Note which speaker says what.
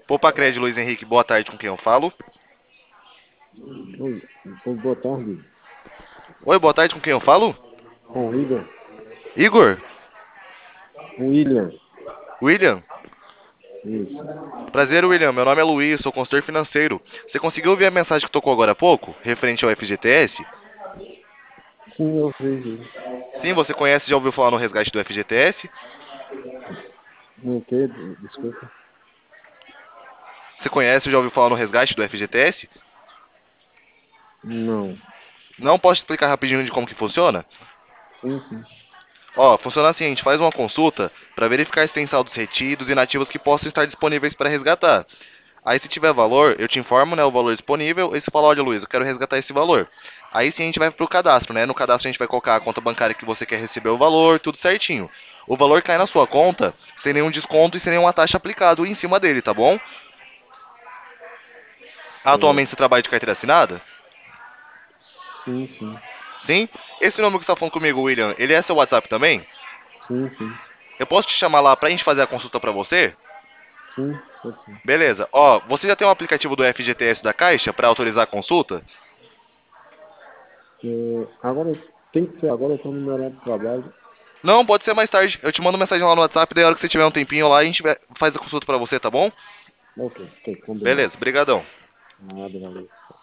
Speaker 1: Poupa Luiz Henrique, boa tarde, com quem eu falo?
Speaker 2: Oi, boa tarde.
Speaker 1: Oi, boa tarde, com quem eu falo?
Speaker 2: Com o Igor.
Speaker 1: Igor?
Speaker 2: O William.
Speaker 1: William?
Speaker 2: Isso.
Speaker 1: Prazer, William. Meu nome é Luiz, sou consultor financeiro. Você conseguiu ouvir a mensagem que tocou agora há pouco, referente ao FGTS?
Speaker 2: Sim, eu vejo.
Speaker 1: Sim, você conhece, já ouviu falar no resgate do FGTS?
Speaker 2: No que? Desculpa.
Speaker 1: Você conhece, já ouviu falar no resgate do FGTS?
Speaker 2: Não.
Speaker 1: Não posso te explicar rapidinho de como que funciona?
Speaker 2: Sim, sim.
Speaker 1: Ó, funciona assim, a gente faz uma consulta para verificar se tem saldos retidos e inativos que possam estar disponíveis para resgatar. Aí se tiver valor, eu te informo, né, o valor disponível, e você fala, olha Luiz, eu quero resgatar esse valor. Aí sim a gente vai pro cadastro, né? No cadastro a gente vai colocar a conta bancária que você quer receber o valor, tudo certinho. O valor cai na sua conta sem nenhum desconto e sem nenhuma taxa aplicada em cima dele, tá bom? Atualmente você
Speaker 2: Certo.
Speaker 1: trabalha de carteira assinada?
Speaker 2: Sim, sim.
Speaker 1: Sim? Esse número que você está falando comigo, William, ele é seu WhatsApp também?
Speaker 2: Sim, sim.
Speaker 1: Eu posso te chamar lá pra gente fazer a consulta pra você?
Speaker 2: Sim, pode ser.
Speaker 1: Beleza. Ó, você já tem um aplicativo do FGTS da Caixa para autorizar a consulta?
Speaker 2: Agora tem que ser agora, eu estou no meu horário de trabalho.
Speaker 1: Não, pode ser mais tarde. Eu te mando mensagem lá no WhatsApp, daí a hora que você tiver um tempinho lá, a gente faz a consulta pra você, tá bom?
Speaker 2: Ok, ok, combinado.
Speaker 1: Beleza, brigadão.
Speaker 2: Nada, valeu.